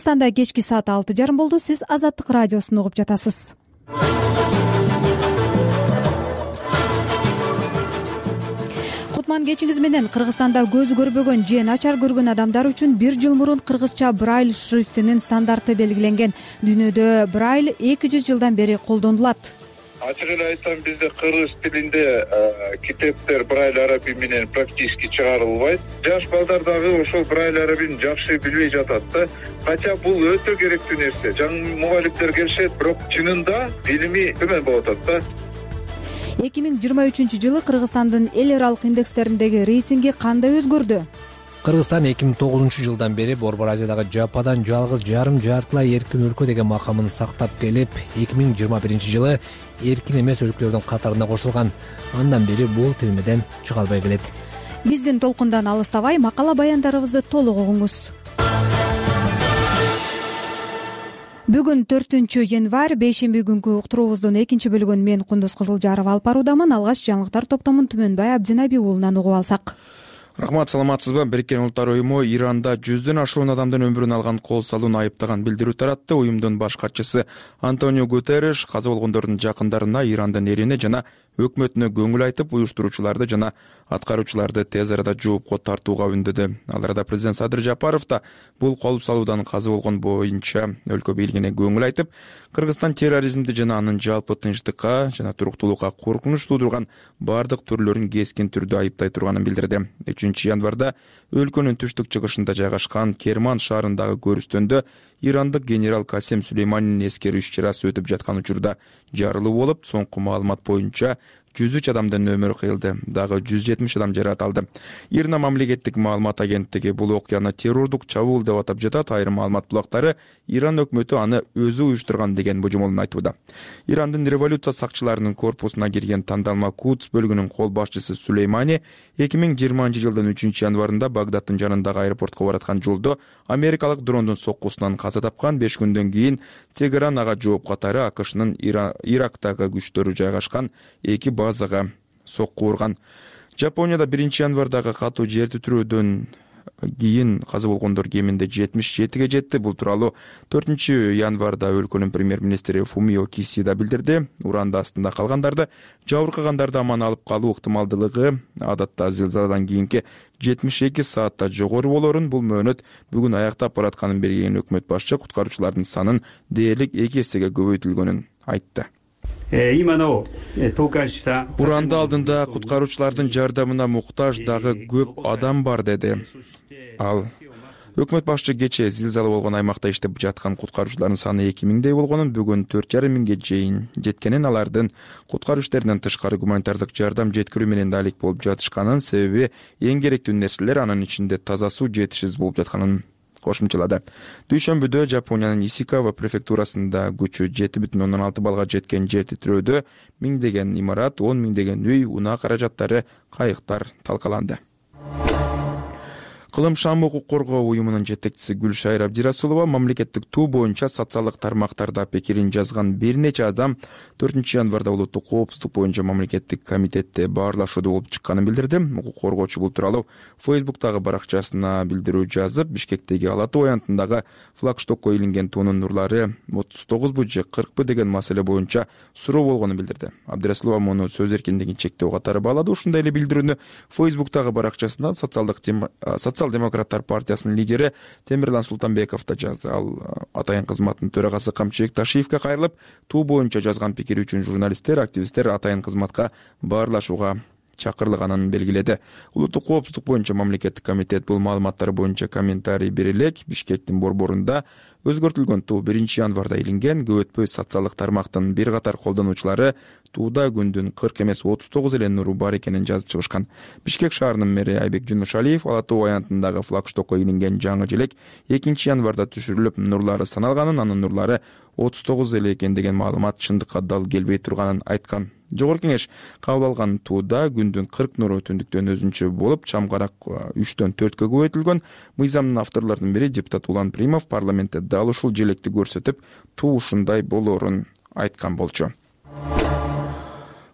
Кыргызстанда кечки саат 6:30 болду. Сиз Азаттык радиосун угуп жатасыз. Кутман кечиңиз менен. Кыргызстанда көзү көрбөгөн же начар көргөн адамдар үчүн 1 жыл мурун кыргызча брайль шрифтинин стандарты белгиленген. Дүйнөдө брайль 200 жылдан бери колдонулат. Ачыгын айтсам, бизде кыргыз тилинде китептер брайль арабий менен практически чыгарылбайт. Жаш балдар дагы ошол брайль арабийни жакшы билбей жатат да. Кача бул өтө керектүү нерсе. Жаңы мугалимдер келишет, бирок чынында билими төмөн болуп атат да. 2023 Кыргызстандын эл аралык индекстериндеги рейтинги кандай өзгөрдү? Кыргызстан 2009 жылдан бери Борбор Азиядагы жападан жалгыз жарым жартылай эркин өлкө деген макамын сактап келип, 2021 жылы эркин эмес өлкөлөрдүн катарына кошулган. Андан бери бул тизмеден чыга албай келет. Биздин толкундан алыстабай макала баяндарыбызды толук угуңуз. Бүгүн 4 январь, бейшемби күнкү уктуруубуздун экинчи бөлүгүн мен Кундуз Кызылжарова алып баруудамын. Алгач жаңылыктар топтомун Түмөнбай Абдинаби уулунан угуп алсак. Рахмат, саламатсызбы? Бириккен Улуттар уюму Иранда 100дөн ашуун адамдын өмүрүн алган кол салууну айыптаган билдирүү таратты. Уюмдун баш катчысы Антонио Гутерриш каза болгондордун жакындарына, Ирандын эрине жана өкмөтүнө көңүл айтып, уюштуруучуларды жана аткаруучуларды тез арада жоопко тартууга үндөдү. Ал арада президент Садыр Жапаров да бул кол салуудан каза болгон боюнча өлкө бийлигине көңүл айтып, Кыргызстан терроризмди жана анын жалпы тынчтыкка жана туруктуулукка коркунуч туудурган бардык түрлөрүн кескин түрдө айыптай турганын билдирди. 3 январда өлкөнүн түштүк-чыгышында жайгашкан Керман шаарындагы көрүстөндө ирандык генерал Касем Сулейманинин эскерүү иш-чарасы өтүп жаткан учурда жарылуу болуп, соңку маалымат боюнча 103 адамдын өмүрү кыйылды, дагы 170 адам жаракат алды. Ирна мамлекеттик маалымат агенттиги бул окуяны террордук чабуул деп атап жатат. Айрым маалымат булактары Иран өкмөтү аны өзү уюштурган деген божомолун айтууда. Ирандын революция сакчыларынын корпусуна кирген тандалма Кудс бөлүгүнүн кол башчысы Сулеймани 2020 жылдын 3 январында Багдаддын жанындагы аэропортко бараткан жолдо америкалык дрондун соккусунан каза тапкан. 5 күндөн кийин Тегеран ага жооп катары АКШнын Ирактагы күчтөрү жайгашкан 2 базага сокку урган. Жапонияда 1 январдагы катуу жер титирөөдөн кийин каза болгондор кеминде 77ге жетти. Бул тууралуу 4 январда өлкөнүн премьер-министри Фумио Кисида билдирди. Уранда астында калгандарды, жабыркагандарды аман алып калуу ыктымалдуулугу адатта зилзаладан кийинки 72 саатта жогору болорун, бул мөөнөт бүгүн аяктап баратканын белгилеген өкмөт башчы куткаруучулардын санын дээрлик 2 эсеге көбөйтүлгөнүн айтты. Уранда алдында куткаруучулардын жардамына муктаж дагы көп адам бар, деди ал. Өкмөт башчы кечээ зилзала болгон аймакта иштеп жаткан куткаруучулардын саны 2000дей болгонун, бүгүн 4,5 чейин жеткенин, алардын куткаруу иштеринен тышкары гуманитардык жардам жеткирүү менен да алек болуп жатышканын, себеби эң керектүү нерселер, анын ичинде таза суу жетишсиз болуп жатканын кошумчалады. Дүйшөмбүдө Жапониянын Исикава префектурасында күчү 7,6 балга жеткен жер титирөөдө миңдеген имарат, 10 миңдеген үй, унаа каражаттары, кайыктар талкаланды. Кылым Шам укук коргоо уюмунун жетекчиси Гүлшайыр Абдирасулова мамлекеттик туу боюнча социалдык тармактарда пикирин жазган бир нече адам 4 январда улуттук коопсуздук боюнча мамлекеттик комитетте баарлашууда болуп чыкканын билдирди. Укук коргоочу бул тууралуу Фейсбуктагы баракчасына билдирүү жазып, Бишкектеги Ала Тоо аянтындагы флагштокко илинген туунун нурлары 39бу же 40бу деген маселе боюнча суроо болгонун билдирди. Абдирасулова муну сөз эркиндигин чектөө катары баалады. Ушундай эле билдирүүнү Фейсбуктагы баракчасына Социал-демократтар партиясынын лидери Темирлан Султанбеков да жазды. Ал атайын кызматтын төрагасы Камчыбек Ташиевке кайрылып, туу боюнча жазган пикири үчүн журналисттер, активисттер атайын кызматка баарлашууга чакырылганын белгиледи. Улуттук коопсуздук боюнча мамлекеттик комитет бул маалыматтар боюнча комментарий бере элек. Бишкектин борборунда өзгөртүлгөн туу 1 январда илинген. Көп өтпөй социалдык тармактын бир катар колдонуучулары тууда күндүн 40 эмес 39 эле нуру бар экенин жазып чыгышкан. Бишкек шаарынын мэри Айбек Жунушалиев Ала Тоо аянтындагы флагштокко илинген жаңы желек 2 январда түшүрүлүп, нурлары саналганын, анын нурлары 39 эле экен деген маалымат чындыкка дал келбей турганын айткан. Жогорку кеңеш кабыл алган тууда күндүн 40 нуру түндүктөн өзүнчө болуп, чамгарак 3дөн 4кө көбөйтүлгөн. Мыйзамдын авторлорунун бири депутат Улан Примов парламентте дал ушул желекти көрсөтүп, туу ушундай болоорун айткан болчу.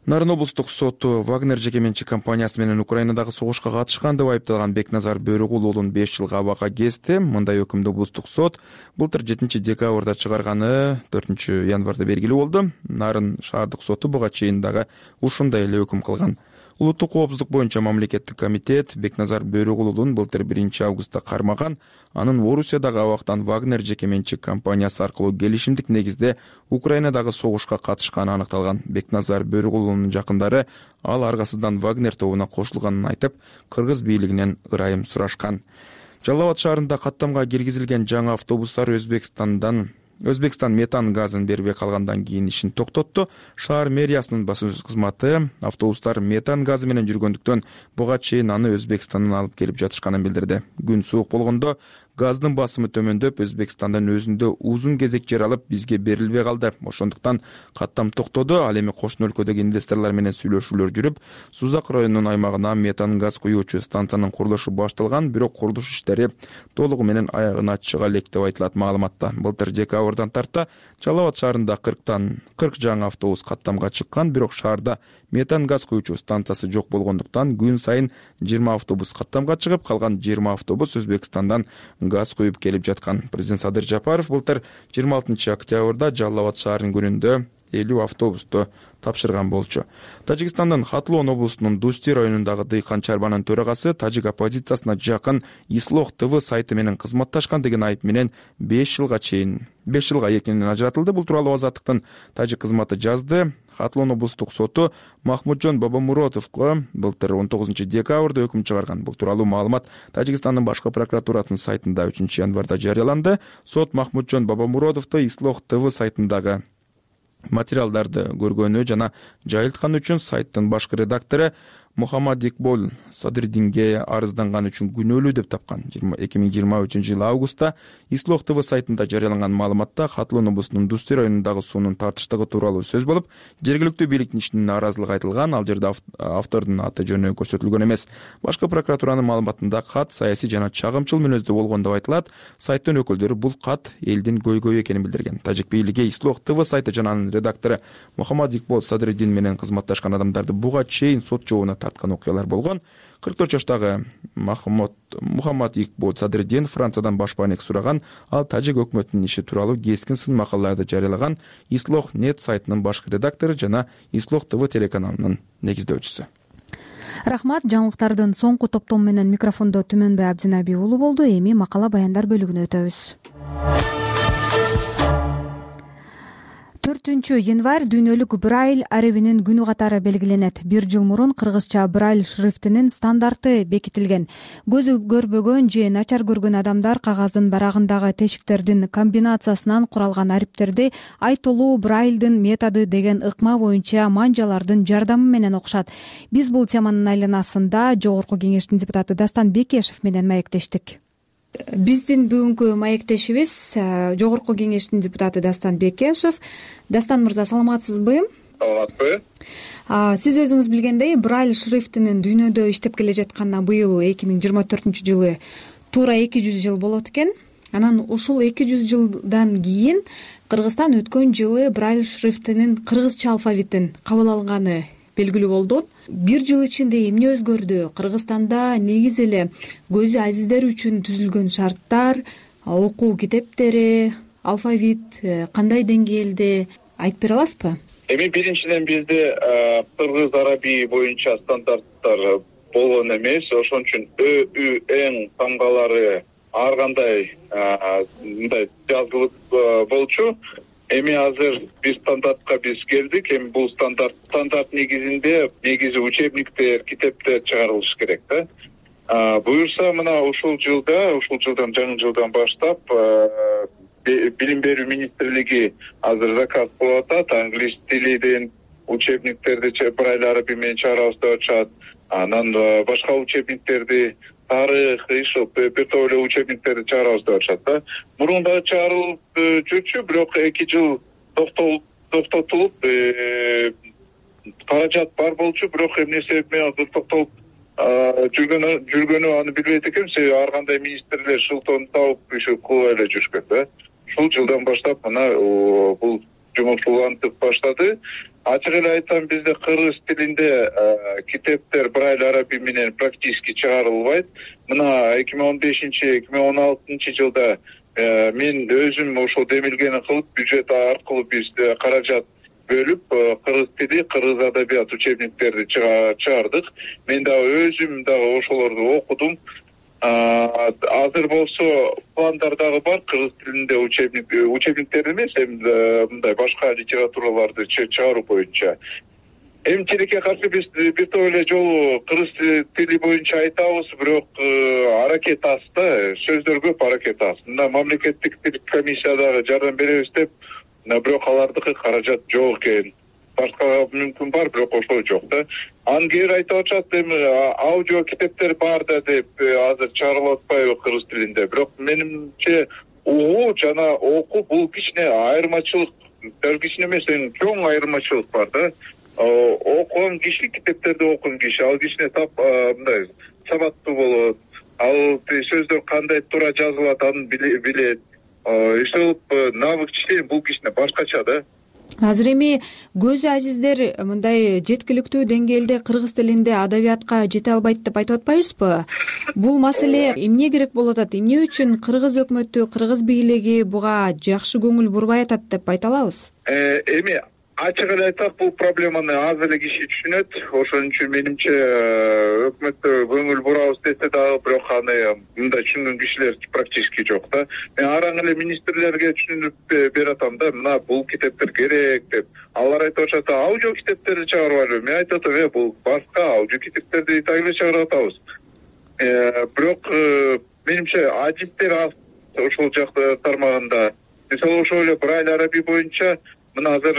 Нарын облустук соту Вагнер жеке менчик компаниясы менен Украинадагы согушка катышкан деп айыпталган Бекназар Бөрүгул уулун 5 жылга абакка кести. Мындай өкүмдү облустук сот былтыр 7 декабрда чыгарганы 4 январда белгилүү болду. Нарын шаардык соту буга чейин дагы ушундай эле өкүм кылган. Улуттук коопсуздук боюнча мамлекеттик комитет Бекназар Бөрүгул уулун былтыр 1 августта кармаган. Анын Орусиядагы абактан Вагнер жеке менчик компаниясы аркылуу келишимдик негизде Украинадагы согушка катышканы аныкталган. Бекназар Бөрүгул уулунун жакындары ал аргасыздан Вагнер тобуна кошулганын айтып, кыргыз бийлигинен ырайым сурашкан. Жалал Абад шаарында каттамга киргизилген жаңы автобустар Өзбекстан метан газын бербей калгандан кийин ишин токтотту. Шаар мэриясынын баспасөз кызматы автобустар метан газы менен жүргөндүктөн буга чейин аны Өзбекстандан алып келип жатышканын билдирди. Күн суук болгондо газдын басымы төмөндөп, Өзбекстандан өзүндө узун кезек жер алып, бизге берилбей калды. Ошондуктан каттам токтоду. Ал эми кошуна өлкөдөгү инвесторлор менен сүйлөшүүлөр жүрүп, Сузак районунун аймагына метан газ куюучу станциянын курулушу башталган, бирок курулуш иштери толугу менен аягына чыга элек деп айтылат маалыматта. Былтыр декабрдан тарта Жалал Абад шаарында 40 жаңы автобус каттамга чыккан, бирок шаарда метан газ куюучу станциясы жок болгондуктан күн сайын 20 автобус каттамга чыгып, калган 20 автобус Өзбекстандан газ куюп келип жаткан. Президент Садыр Жапаров былтыр 26 октябрда Жалал Абад шаарынын күнүндө 50 автобусту тапшырган болчу. Тажикстандын Хатлон облусунун Дусти районундагы дыйкан чарбанын төрагасы тажик оппозициясына жакын Ислох ТВ сайты менен кызматташкан деген айып менен 5 жылга эркинен ажыратылды. Бул тууралуу Азаттыктын тажик кызматы жазды. Хатлон облустук соту Махмуджон Бабамуродовго былтыр 19 декабрда өкүм чыгарган. Бул тууралуу маалымат Тажикстандын башкы прокуратурасынын сайтында 3 январда жарыяланды. Сот Махмуджон Бабамуродовду Ислох ТВ сайтындагы материалдарды көргөнү жана жайылткан үчүн сайттын башкы редактору Мухаммад Икбол Садриддинге арызданган үчүн күнөөлүү деп тапкан. 2023 жылы августта Ислох ТВ сайтында жарыяланган маалыматта Хатлон облусунун Дусти районундагы суунун тартыштыгы тууралуу сөз болуп, жергиликтүү бийликтин ишине нааразылык айтылган. Ал жерде автордун аты жөнү көрсөтүлгөн эмес. Башкы прокуратуранын маалыматында кат саясий жана чагымчыл мүнөздө болгон деп айтылат. Сайттын өкүлдөрү бул кат элдин көйгөйү экенин билдирген. Тажик бийлиги Ислох ТВ сайты жана анын редактору Мухаммад Икбол Садриддин менен кызматташкан адамдарды буга чейин сот жообуна тарткан окуялар болгон. 44 жаштагы Мухаммад Икбол Садриддин Франциядан башпаанек сураган. Ал тажик өкмөтүнүн иши тууралуу кескин сын макалаларды жарыялаган Ислох нет сайтынын башкы редактору жана Ислох ТВ телеканалынын негиздөөчүсү. Рахмат. Жаңылыктардын соңку топтому менен микрофондо Түмөнбай Абдинаби уулу болду. Эми макала баяндар бөлүгүнө өтөбүз. 4 январь дүйнөлүк Брайль арабинин күнү катары белгиленет. 1 жыл мурун кыргызча Брайль шрифтинин стандарты бекитилген. Көзү көрбөгөн же начар көргөн адамдар кагаздын барагындагы тешиктердин комбинациясынан куралган ариптерди айтылуу Брайльдын методу деген ыкма боюнча манжалардын жардамы менен окушат. Биз бул теманын айланасында Жогорку кеңештин депутаты Дастан Бекешев менен маектештик. Биздин бүгүнкү маектешибиз Жогорку кеңештин депутаты Дастан Бекешев. Дастан мырза, саламатсызбы? Саламатпы. Сиз өзүңүз билгендей, Брайль шрифтинин дүйнөдө иштеп келе жатканына быйыл 2024 жылы туура 200 жыл болот экен. Анан ушул 200 жылдан кийин Кыргызстан өткөн жылы Брайль шрифтинин кыргызча алфавитин кабыл алганы белгилүү болду. 1 жыл ичинде эмне өзгөрдү? Кыргызстанда негизи эле көзү азиздер үчүн түзүлгөн шарттар, окуу китептери, алфавит кандай деңгээлде айтып бере аласызбы? Эми биринчиден бизде кыргыз арабий боюнча стандарттар болгон эмес. Ошон үчүн эң тамгалары ар кандай мындай жазылып болчу. Эми азыр бир стандартка биз келдик. Эми бул стандарт негизи учебниктер, китептер чыгарылышы керек да. Буюрса мына ушул жылдан жаңы жылдан баштап Билим берүү министрлиги азыр заказ кылып атат. Англис тилинин учебниктерди Брайль арабий менен чыгарабыз деп атышат. Анан башка учебниктерди тарых, бир топ эле учебниктерди чыгарабыз деп атышат да. Мурун да чыгарылып жүрчү, бирок 2 жыл токтотулуп каражат бар болчу, бирок эмне себеп менен азыр токтолуп жүргөнү аны билбейт экенм. Себеби ар кандай министрлер шылтоону табып кылып эле жүрүшкөн да. Ушул жылдан баштап мына бул жумуш улантып баштады. ачык эле айтсам бизде кыргыз тилинде китептер брайль арабий менен практически чыгарылбайт. Мына 2015-2016 жылда мен өзүм ошол демилгени кылып бюджет аркылуу биз каражат бөлүп кыргыз тили, кыргыз адабият учебниктерди чыгардык. Мен дагы өзүм дагы ошолорду окудум. Азыр болсо пландар дагы бар кыргыз тилинде учебниктер эмес, мындай башка литератураларды чыгаруу боюнча. Эми тилекке каршы биз бир топ эле жолу кыргыз тили боюнча айтабыз, бирок аракет аз да, сөздөр көп, аракет аз. Мына мамлекеттик тил комиссиядагы жардам беребиз деп, бирок алардыкы каражат жок экен. Башкага мүмкүн бар, бирок ошол жок да. Анын кээ айтып атышат, эми аудио китептер бар да деп азыр чыгарылып атпайбы кыргыз тилинде. Бирок менимче угуу жана окуу бул кичине айырмачылык, дал кичине эмес, чоң айырмачылык бар да. Окуган киши, китептерди окуган киши, ал кичине мындай сабаттуу болот. Ал сөздөр кандай туура жазылат аны билет. Ошол навык чечилген, бул кичине башкача да. Азыр эми көз азиздер мындай жеткиликтүү деңгээлде кыргыз тилинде адабиятка жете албайт деп айтып атпайбызбы? Бул маселе эмне керек болуп атат? Эмне үчүн кыргыз өкмөтү, кыргыз бийлиги буга жакшы көңүл бурбай атат деп айта алабыз? Эми ачык эле айтсак, бул проблеманы аз эле киши түшүнөт. Ошон үчүн менимче өкмөттө көңүл бурабыз десе дагы, бирок аны мындай түшүнгөн кишилер практически жок да. Мен араң эле министрлерге түшүнүп берип атам да, мына бул китептер керек деп. Алар айтып атышат, аудио китептерди чыгарбайлыбы? Мен айтып атам, бул башка аудио китептерди так эле чыгарып атабыз. Бирок менимче адистер аз ошол жакта тармагында. Мисалы ошол эле брайль арабий боюнча мына азыр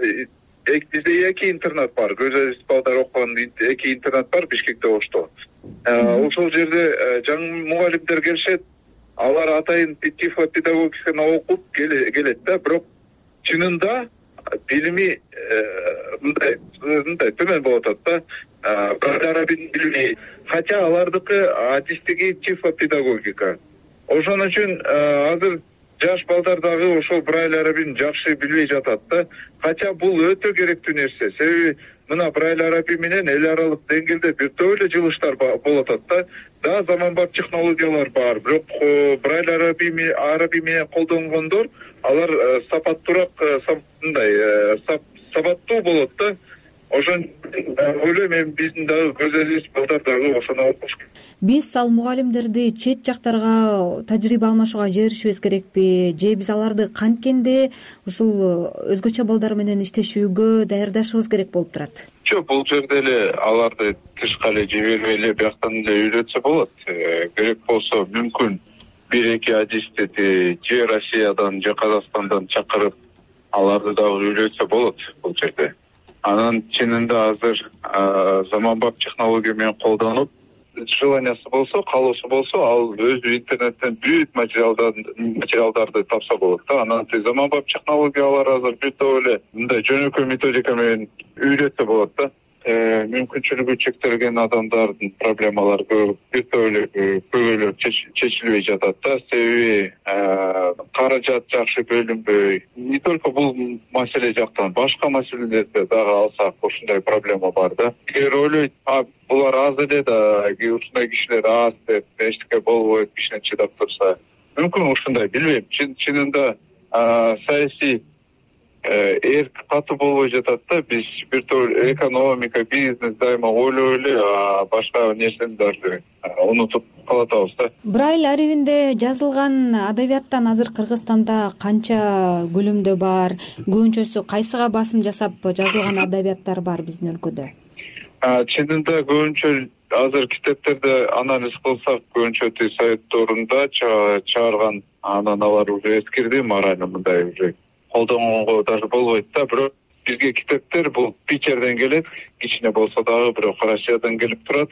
бизде 2 интернат бар. Көз азиз балдар окуган 2 интернат бар Бишкекте, Ошто. Ошол жерде жаңы мугалимдер келишет. Алар атайын тифло педагогиканы окуп келет да, бирок чынында билими мындай төмөн болуп атат да. Брайль арабийдин билими, хотя алардыкы адистиги тифло педагогика. Ошон үчүн азыр жаш балдар дагы ошол брайль арабийни жакшы билбей жатат да. Хотя бул өтө керектүү нерсе. Себеби мына брайль арабий менен эл аралык деңгээлде бир топ эле жылыштар болуп атат да. Да, заманбап технологиялар бар, бирок брайль арабий менен колдонгондор алар сапаттуураак, мындай сабаттуу болот да. Ошон ойлойм, эми биздин дагы көз азиз балдар дагы ошону окуш керек. Биз ал мугалимдерди чет жактарга тажрыйба алмашууга жиберишибиз керекпи? Же биз аларды канткенде ушул өзгөчө балдар менен иштешүүгө даярдашыбыз керек болуп турат? Жок, бул жерде эле аларды тышка эле жибербей эле бияктан эле үйрөтсө болот. Керек болсо мүмкүн 1-2 адисти же Россиядан же Казакстандан чакырып аларды дагы үйрөтсө болот бул жерде. Анан чынында азыр заманбап технология менен колдонуп, желаниясы болсо, каалоосу болсо, ал өзү интернеттен бүт материалдарды тапса болот да. Анан заманбап технологиялар азыр бир топ эле мындай жөнөкөй методика менен үйрөтсө болот да. Мүмкүнчүлүгү чектелген адамдардын проблемалары бир топ эле көбөлөп чечилбей жатат да. Себеби каражат жакшы бөлүнбөй. Не только бул маселе жактан, башка маселелерде дагы алсак ушундай проблема бар да. Эгер ойлойт, булар аз эле да, ушундай кишилер аз деп, эчтеке болбойт, кичине чыдап турса. Мүмкүн ушундай, билбейм. Чынында саясий эрк катуу болбой жатат да. Биз бир топ экономика, бизнес дайыма ойлой эле башка нерсени даже унутуп калатабыз да. Брайль арабинде жазылган адабияттан азыр Кыргызстанда канча көлөмдө бар? Көбүнчөсү кайсыга басым жасап жазылган адабияттар бар биздин өлкөдө? Чынында көбүнчө азыр китептерди анализ кылсак, көбүнчө советторунда чыгарган, анан алар уже эскирди, морально мындай уже колдонгонго даже болбойт да. Бирок бизге китептер бул Питерден келет, кичине болсо дагы, бирок Россиядан келип турат.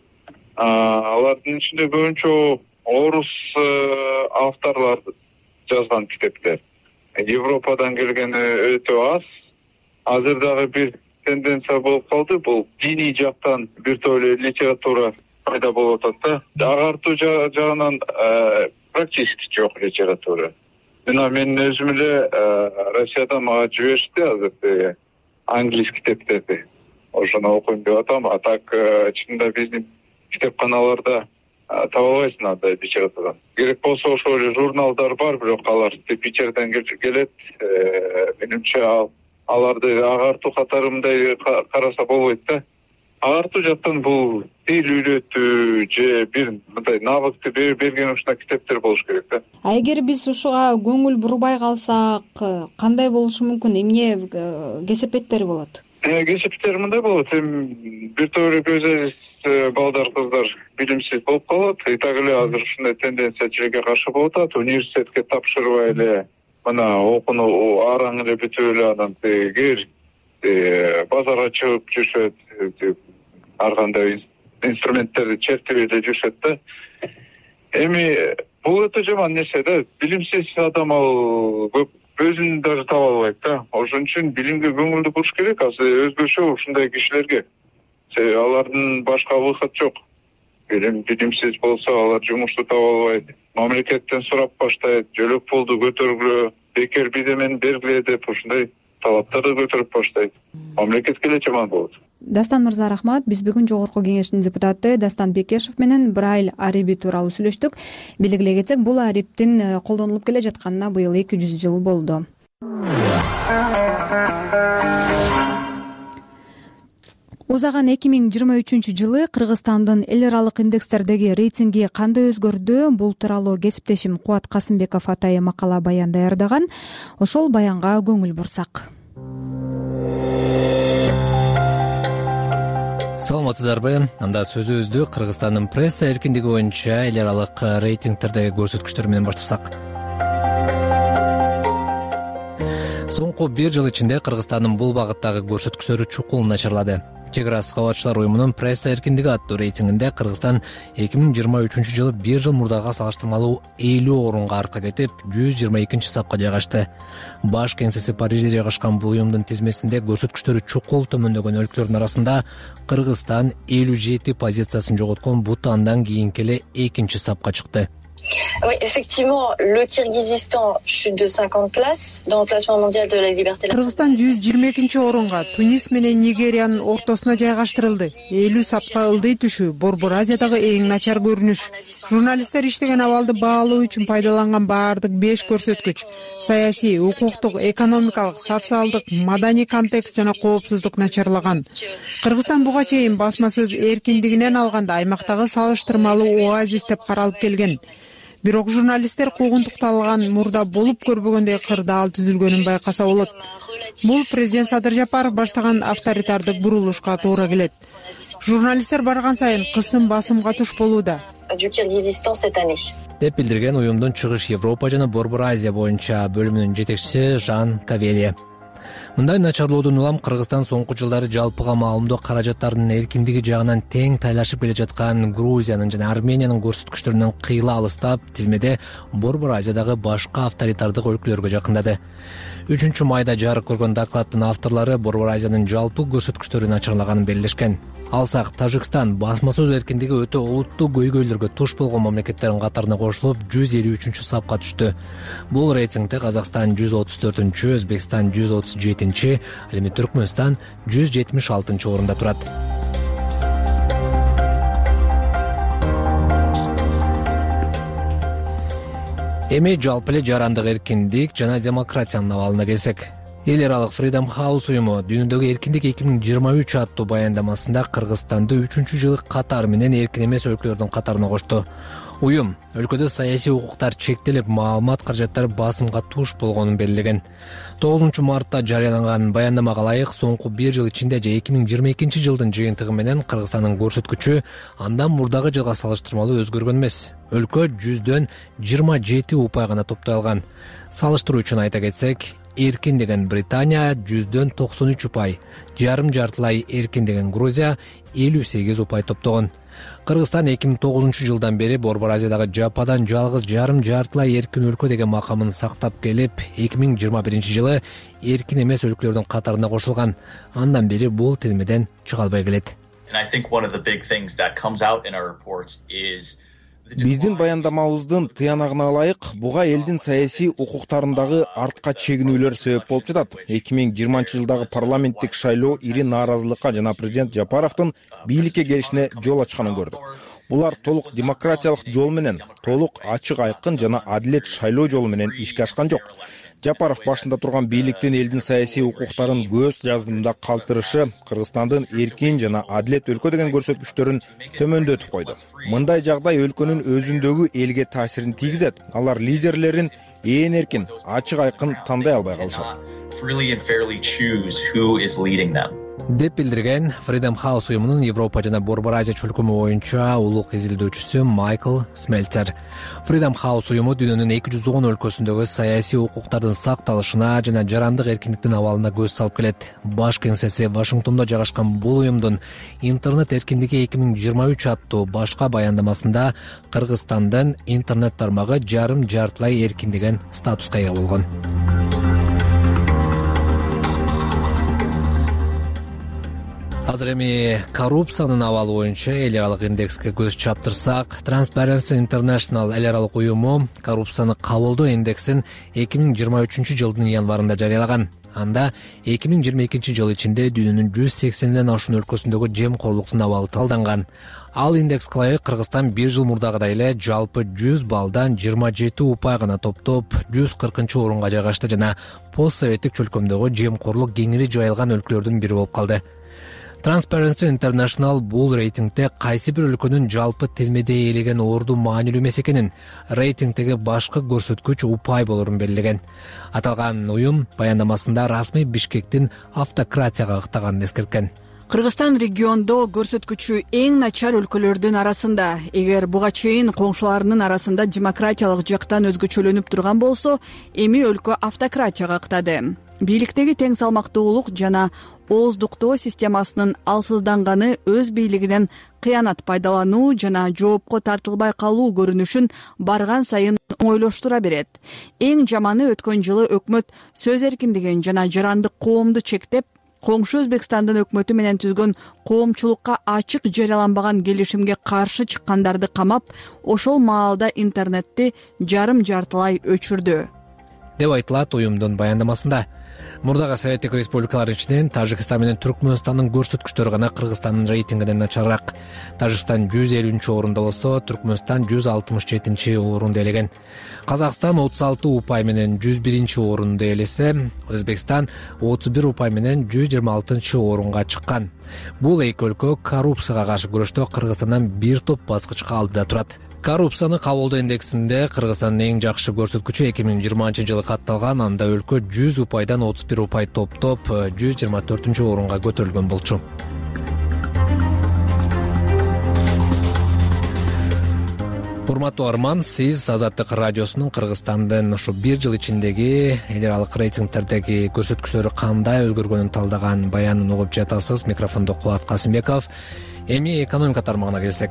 Алардын ичинде көбүнчө орус авторлор жазган китептер. Европадан келгени өтө аз. Азыр дагы бир тенденция болуп калды, бул диний жактан бир топ эле литература пайда болуп атат да. Агартуу жагынан практически жок литература. Мына мен өзүм эле Россиядан мага жиберишти азыр англис китептерди ошону окуйм деп атам. А так чынында биздин китепканаларда таба албайсың андай печатадан. Керек болсо ошол эле журналдар бар, бирок алар печатадан келет. Менимче аларды агартуу катары мындай караса болбойт да. Агартуу жактан бул тил үйрөтүү же бир мындай навыкты берген ушундай китептер болуш керек да. А эгер биз ушуга көңүл бурбай калсак, кандай болушу мүмкүн? Эмне кесепеттери болот? Кесепеттери мындай болот. Бир топ көз балдар, кыздар билимсиз болуп калат. И так эле азыр ушундай тенденция тилге каршы болуп атат. Университетке тапшырбай эле мына окууну араң эле бүтүп эле анан кир базарга чыгып жүрүшөт. Ар кандай инструменттерди чертип эле жүрүшөт да. Эми бул өтө жаман нерсе да. Билимсиз адам ал көп өзүн даже таба албайт да. Ошон үчүн билимге көңүлдү буруш керек. Азыр өзгөчө ушундай кишилерге. Алардын башка выход жок. Билимсиз болсо алар жумушту таба албайт. Мамлекеттен сурап баштайт, жөлөк пулду көтөргүлө, бекер бирдемени бергиле деп ушундай талаптарды көтөрүп баштайт. Мамлекетке эле жаман болот. Дастан мырза, рахмат. Биз бүгүн Жогорку Кеңештин депутаты Дастан Бекешев менен Брайль ариби тууралуу сүйлөштүк. Белгилей кетсек, бул ариптин колдонулуп келе жатканына быйыл 200 жыл болду. Узаган 2023-жылы Кыргызстандын эл аралык индекстердеги рейтинги кандай өзгөрдү? Бул тууралуу кесиптешим Кубат Касымбеков атайын макала баян даярдаган. Ошол баянга көңүл бурсак. Саламатсыздарбы? Анда сөзүбүздү Кыргызстандын пресса эркиндиги боюнча эл аралык рейтингтердеги көрсөткүчтөр менен баштасак. Соңку 1 жыл ичинде Кыргызстандын бул багыттагы көрсөткүчтөрү чукул начарлады. Чек ара кызматчылар уюмунун пресса эркиндиги аттуу рейтингинде Кыргызстан 2023-жылы 1 жыл мурдага салыштырмалуу 50 орунга артка кетип, 122-сапка жайгашты. Баш кеңсеси Парижде жайгашкан бул уюмдун тизмесинде көрсөткүчтөрү чукул төмөндөгөн өлкөлөрдүн арасында Кыргызстан 57 позициясын жоготкон Бутандан кийинки эле 2-сапка чыкты. Oui, effectivement, le Kirghizistan chute de 50 places dans le classement mondial de la liberté. Кыргызстан 122 орунга Тунис менен Нигериянын ортосуна жайгаштырылды. 50 сапка ылдый түшүү Борбор Азиядагы эң начар көрүнүш. Журналисттер иштеген абалды баалоо үчүн пайдаланган баардык 5 көрсөткүч саясий, укуктук, экономикалык, социалдык, маданий контекст жана коопсуздук начарлаган. Кыргызстан буга чейин басма сөз эркиндигинен алганда аймактагы салыштырмалуу оазис деп каралып келген. Бирок журналисттер куугунтукталган мурда болуп көрбөгөндөй кырдаал түзүлгөнүн байкаса болот. Бул президент Садыр Жапаров баштаган авторитардык бурулушка туура келет. Журналисттер барган сайын кысым басымга туш болууда деп билдирген уюмдун Чыгыш Европа жана Борбор Азия боюнча бөлүмүнүн жетекчиси Жан Кавелье. Мындай начарлоодон улам Кыргызстан соңку жылдары жалпыга маалымдоо каражаттарынын эркиндиги жагынан тең тайлашып келе жаткан Грузиянын жана Армениянын көрсөткүчтөрүнөн кыйла алыстап, тизмеде Борбор Азиядагы башка авторитардык өлкөлөргө жакындады. 3-майда жарык көргөн докладдын авторлору Борбор Азиянын жалпы көрсөткүчтөрү начарлаганын белгилешкен. Алсак, Тажикстан басма сөз эркиндиги өтө олуттуу көйгөйлөргө туш болгон мамлекеттердин катарына кошулуп 153-сапка түштү. Бул рейтингде Казакстан 134-чү, Өзбекстан 137-чи, ал эми Түркмөнстан 176-чы орунда турат. Эми жалпы эле жарандык эркиндик жана демократиянын абалына келсек. Эл аралык Freedom House уюму дүйнөдөгү эркиндик 2023 аттуу баяндамасында Кыргызстанды 3-жылы катар менен эркин эмес өлкөлөрдүн катарына кошту. Уюм өлкөдө саясий укуктар чектелип, маалымат каражаттары басымга туш болгонун белгилеген. 9-мартта жарыяланган баяндамага ылайык, соңку 1 жыл ичинде же 2022-жылдын жыйынтыгы менен Кыргызстандын көрсөткүчү андан мурдагы жылга салыштырмалуу өзгөргөн эмес. Өлкө 100-27 упай гана топтой алган. Салыштыруу үчүн айта кетсек, эркин деген Британия 100-93 упай, жарым-жартылай эркин деген Грузия 58 упай топтогон. Кыргызстан 2009-жылдан бери Борбор Азиядагы жападан жалгыз жарым-жартылай эркин өлкө деген макамын сактап келип, 2021-жылы эркин эмес өлкөлөрдүн катарына кошулган. Андан бери бул тизмеден чыга албай келет. Биздин баяндамабыздын тыянагына ылайык, буга элдин саясий укуктарындагы артка чегинүүлөр себеп болуп жатат. 2020-жылдагы парламенттик шайлоо ири нааразылыкка жана президент Жапаровдун бийликке келишине жол ачканын көрдүк. Булар толук демократиялык жол менен, толук ачык айкын жана адилет шайлоо жолу менен ишке ашкан жок. Жапаров башында турган бийликтин элдин саясий укуктарын көз жаздымда калтырышы Кыргызстандын эркин жана адилет өлкө деген көрсөткүчтөрүн төмөндөтүп койду. Мындай жагдай өлкөнүн өзүндөгү элге таасирин тийгизет. Алар лидерлерин ээн эркин, ачык айкын тандай албай калышат деп билдирген Freedom House уюмунун Европа жана Борбор Азия чөлкөмү боюнча улук изилдөөчүсү Майкл Смельцер. Freedom House уюму дүйнөнүн 210 өлкөсүндөгү саясий укуктардын сакталышына жана жарандык эркиндиктин абалына көз салып келет. Баш кеңсеси Вашингтондо жайгашкан бул уюмдун интернет эркиндиги 2023 аттуу башка баяндамасында Кыргызстандын интернет тармагы жарым-жартылай эркиндеген статуска ээ болгон. Азыр эми коррупциянын абалы боюнча эл аралык индекске көз чаптырсак, Transparency International эл аралык уюму коррупцияны кабылдоо индексин 2023 жылдын январында жарыялаган. Анда 2022 жыл ичинде дүйнөнүн 180ден ашуун өлкөсүндөгү жемкорлуктун абалы талданган. Ал индекске ылайык Кыргызстан 1 жыл мурдагыдай эле жалпы 100 баллдан 27 упай гана топтоп 140-орунга жайгашты жана постсоветтик чөлкөмдөгү жемкорлук кеңири жайылган өлкөлөрдүн бири болуп калды. Transparency International бул рейтингде кайсы бир өлкөнүн жалпы тизмеде ээлеген орду маанилүү эмес экенин, рейтингдеги башкы көрсөткүч упай болорун белгилеген. Аталган уюм баяндамасында расмий Бишкектин автократияга ыктаганын эскерткен. Кыргызстан региондо көрсөткүчү эң начар өлкөлөрдүн арасында. Эгер буга чейин коңшуларынын арасында демократиялык жактан өзгөчөлөнүп турган болсо, эми өлкө автократияга ыктады. Бийликтеги тең салмактуулук жана ооздуктоо системасынын алсызданганы өз бийлигинен кыянат пайдалануу жана жоопко тартылбай калуу көрүнүшүн барган сайын оңойлоштура берет. Эң жаманы өткөн жылы өкмөт сөз эркиндигин жана жарандык коомду чектеп, коңшу Өзбекстандын өкмөтү менен түзгөн коомчулукка ачык жарыяланбаган келишимге каршы чыккандарды камап, ошол маалда интернетти жарым-жартылай өчүрдү деп айтылат уюмдун баяндамасында. Мурдагы Советтик республикалар ичинен Тажикстан менен Түркмөнстандын көрсөткүчтөрү гана Кыргызстандын рейтингинен начарыраак. Тажикстан 150-орунда болсо, Түркмөнстан 167-орунду ээлеген. Казакстан 36 упай менен 101-орунду ээлесе, Өзбекстан 31 упай менен 126-орунга чыккан. Бул эки өлкө коррупцияга каршы күрөштө Кыргызстандан бир топ баскычка алдыда турат. Коррупцияны кабылдоо индексинде Кыргызстандын эң жакшы көрсөткүчү 2020-жылы катталган. Анда өлкө 100 упайдан 31 упай топтоп 124-орунга көтөрүлгөн болчу. Урматтуу Арман, сиз Азаттык радиосунун Кыргызстандын ушу 1 жыл ичиндеги эл аралык рейтингдердеги көрсөткүчтөрү кандай өзгөргөнүн талдаган баянын угуп жатасыз. Микрофондо Кубат Касымбеков. Эми экономика тармагына келсек.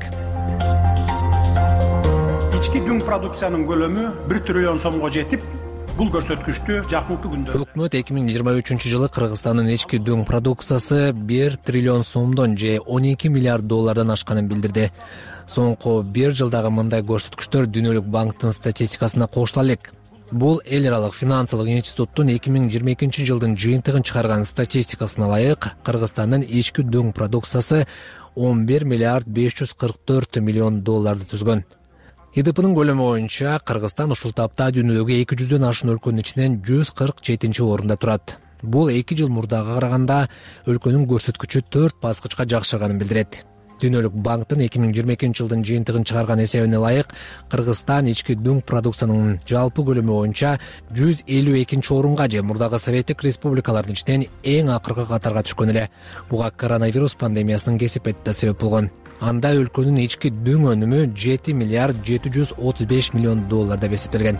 Ички дүң продукциянын көлөмү 1 триллион сомго жетип, бул көрсөткүчтү жакынкы күндө өкмөт 2023 жылы Кыргызстандын ички дүң продукциясы 1 триллион сомдон же 12 миллиард доллардан ашканын билдирди. Соңку 1 жылдагы мындай көрсөткүчтөр Дүйнөлүк банктын статистикасына кошула элек. Бул эл аралык финансылык институттун 2022 жылдын жыйынтыгын чыгарган статистикасына ылайык Кыргызстандын ички дүң продукциясы 11 миллиард 544 миллион долларды түзгөн. ИДПнын көлөмү боюнча Кыргызстан ушул тапта дүйнөдөгү 200дөн ашуун өлкөнүн ичинен 147-орунда турат. Бул 2 жыл мурдага караганда өлкөнүн көрсөткүчү 4 баскычка жакшырганын билдирет. Дүйнөлүк банктын 2022 жылдын жыйынтыгын чыгарган эсебине ылайык Кыргызстан ички дүң продукциянын жалпы көлөмү боюнча 152-орунга же мурдагы Советтик республикалардын ичинен эң акыркы катарга түшкөн эле. Буга коронавирус пандемиясынын кесипети да себеп болгон. Анда өлкөнүн ички дүң өнүмү 7 миллиард 735 миллион доллар деп эсептелген.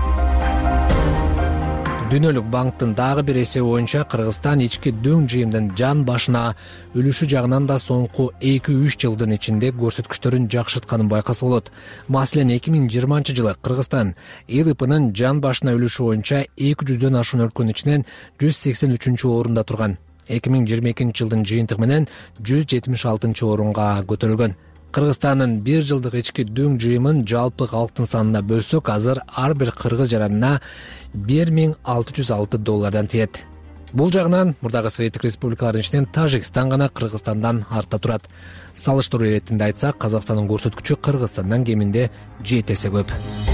Дүйнөлүк банктын дагы бир эсеби боюнча Кыргызстан ички дүң жыйымдын жан башына үлүшү жагынан да соңку 2-3 жылдын ичинде көрсөткүчтөрүн жакшыртканын байкаса болот. Маселен 2020 жылы Кыргызстан ИДПнын жан башына үлүшү боюнча 200дөн ашуун өлкөнүн ичинен 183-орунда турган. 2022 жылдын жыйынтыгы менен 176-орунга көтөрүлгөн. Кыргызстандын бир жылдык ички дүң жыйымын жалпы калктын санына бөлсөк, азыр ар бир кыргыз жаранына $1,606 тиет. Бул жагынан мурдагы Советтик республикалардын ичинен Тажикстан гана Кыргызстандан артта турат. Салыштыруу иретинде айтсак, Казакстандын көрсөткүчү Кыргызстандан кеминде 7 эсе көп.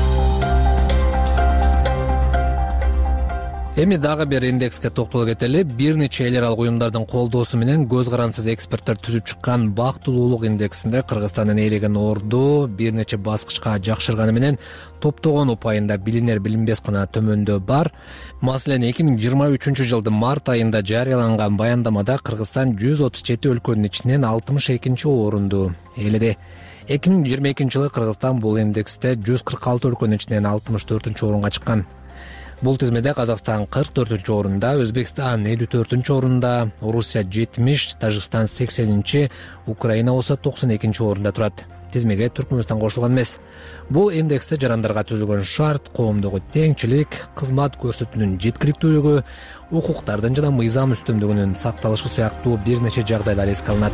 Эми дагы бир индекске токтоло кетели. Бир нече эл аралык уюмдардын колдоосу менен көз карансыз эксперттер түзүп чыккан бактылуулук индексинде Кыргызстандын ээлеген орду бир нече баскычка жакшырганы менен топтогон упайында билинер билинбес гана төмөндөө бар. Маселен, 2023 жылдын март айында жарыяланган баяндамада Кыргызстан 137 өлкөнүн ичинен 62 орунду ээледи. 2022 жылы Кыргызстан бул индексте 146 өлкөнүн ичинен 64 орунга чыккан. Бул тизмеде Казакстан 44 орунда, Өзбекстан 54 орунда, Орусия 70, Тажикстан 80, Украина болсо 92 орунда турат. Тизмеге Түркмөнстан кошулган эмес. Бул индексте жарандарга түзүлгөн шарт, коомдогу теңчилик, кызмат көрсөтүүнүн жеткиликтүүлүгү, укуктардын жана мыйзам үстөмдүгүнүн сакталышы сыяктуу бир нече жагдайлар эске алынат.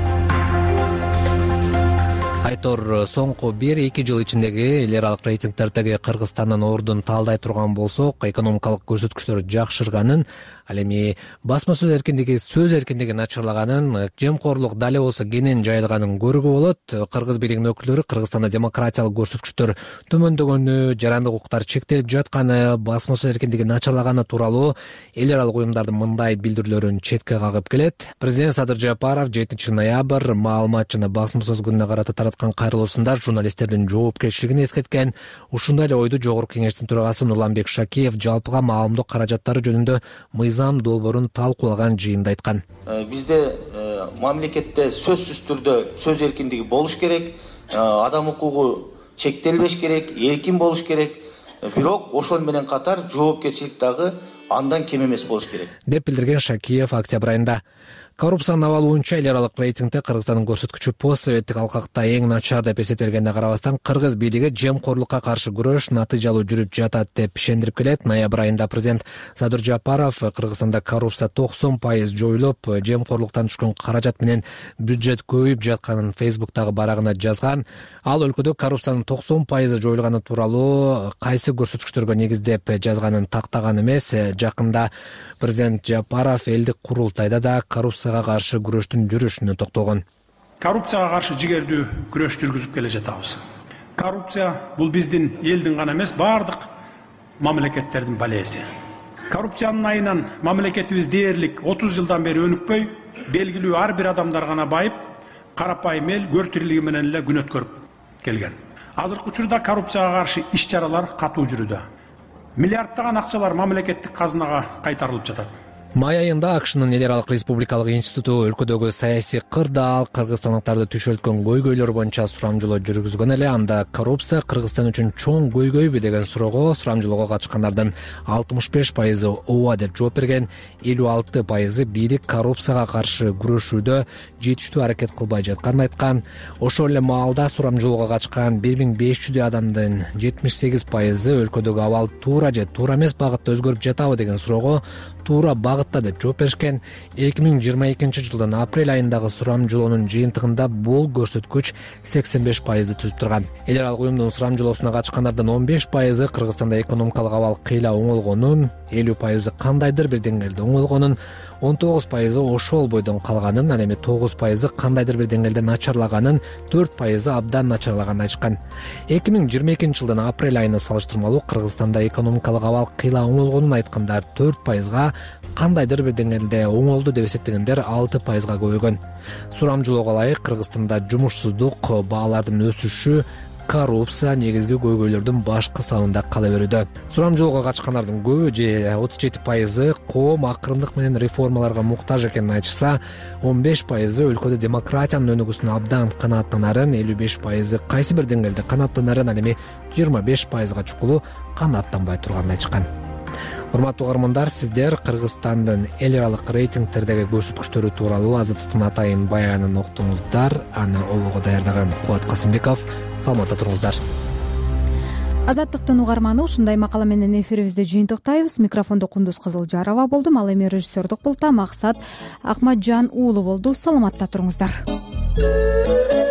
Айтор, соңку 1-2 жыл ичиндеги эл аралык рейтингдердеги Кыргызстандын ордун таалдай турган болсок, экономикалык көрсөткүчтөр жакшырганын, ал эми басма сөз эркиндиги, сөз эркиндиги начарлаганын, жемкорлук дале болсо кенен жайылганын көрүүгө болот. Кыргыз бийлигинин өкүлдөрү Кыргызстанда демократиялык көрсөткүчтөр төмөндөгөнү, жарандык укуктар чектелип жатканы, басма сөз эркиндиги начарлаганы тууралуу эл аралык уюмдардын мындай билдирүүлөрүн четке кагып келет. Президент Садыр Жапаров 7 ноябрь маалымат жана басма сөз күнүнө карата тараткан кайрылуусунда журналисттердин жоопкерчилигин эскерткен. Ушундай эле ойду Жогорку кеңештин төрагасы Нурланбек Шакиев жалпыга маалымдоо каражаттары жөнүндө мыйзам долбоорун талкуулаган жыйында айткан. Бизде мамлекетте сөзсүз түрдө сөз эркиндиги болуш керек, адам укугу чектелбеш керек, эркин болуш керек. Бирок ошол менен катар жоопкерчилик дагы андан кем эмес болуш керек, деп билдирген Шакиев октябрь айында. Коррупциянын абалыуынча эл аралык рейтингде Кыргызстандын көрсөткүчү постсоветтик алкакта эң начар деп эсептелгенине карабастан, кыргыз бийлиги жемкорлукка каршы күрөш натыйжалуу жүрүп жатат деп ишендирип келет. Ноябрь айында президент Садыр Жапаров Кыргызстанда коррупция 90% жоюлуп, жемкорлуктан түшкөн каражат менен бюджет көбөйүп жатканын Facebook'тагы барагына жазган. Ал өлкөдө коррупциянын 90% жоюлганы тууралуу кайсы көрсөткүчтөргө негиздеп жазганын тактаган эмес. Жакында президент Жапаров элдик курултайда да коррупцияга каршы күрөштүн жүрүшүнө токтолгон. Коррупцияга каршы жигердүү күрөш жүргүзүп келе жатабыз. Коррупция бул биздин элдин гана эмес, бардык мамлекеттердин балеси. Коррупциянын айынан мамлекетибиз дээрлик 30 жылдан бери өнүкпөй, белгилүү ар бир адамдар гана байып, карапайым эл көр тирилиги менен эле күн өткөрүп келген. Азыркы учурда коррупцияга каршы иш-чаралар катуу жүрүүдө. Миллиарддаган акчалар мамлекеттик казынага кайтарылып жатат. Май айында АКШнын эл аралык республикалык институту өлкөдөгү саясий кырдаал, кыргызстандыктарды түшөлткөн көйгөйлөр боюнча сурамжылоо жүргүзгөн эле. Анда коррупция Кыргызстан үчүн чоң көйгөйбү деген суроого сурамжылоого катышкандардын 65% ооба деп жооп берген, 56% бийлик коррупцияга каршы күрөшүүдө жетиштүү аракет кылбай жатканын айткан. Ошол эле маалда сурамжылоого катышкан 1500 адамдын 78% өлкөдөгү абал туура же туура эмес багытта өзгөрүп жатабы деген суроого туура багытта деп жооп беришкен. 2022 жылдын апрель айындагы сурамжылоонун жыйынтыгында бул көрсөткүч 85% түзүп турган. Эл аралык уюмдун сурамжылоосуна катышкандардын 15% Кыргызстанда экономикалык абал кыйла оңолгонун, 50% кандайдыр бир деңгээлде оңолгонун, 19% ошол бойдон калганын, ал эми 9% кандайдыр бир деңгээлде начарлаганын, 4% абдан начарлаганын айтышкан. 2022 жылдын апрель айына салыштырмалуу Кыргызстанда экономикалык абал кыйла оңолгонун айткандар 4%, кандайдыр бир деңгээлде оңолду деп эсептегендер 6%га көбөйгөн. Сурамжылоого ылайык Кыргызстанда жумушсуздук, баалардын өсүшү, коррупция негизги көйгөйлөрдүн башкы санында кала берүүдө. Сурамжылоого катышкандардын көбү же 37% коом акырындык менен реформаларга муктаж экенин айтышса, 15% өлкөдө демократиянын өнүгүүсүнө абдан канааттанарын, 55% кайсы бир деңгээлде канааттанарын, ал эми 25%га чукулу канааттанбай турганын айтышкан. Урматтуу угармандар, сиздер Кыргызстандын эл аралык рейтингдердеги көрсөткүчтөрү тууралуу Азаттыктын атайын баянын уктуңуздар. Аны обого даярдаган Кубат Касымбеков. Саламатта туруңуздар. Азаттыктын угарманы, ушундай макала менен эфирибизди жыйынтыктайбыз. Микрофондо Кундуз Кызылжарова болдум. Ал эми режиссердук пултта Максат Акматжан уулу болду. Саламатта туруңуздар.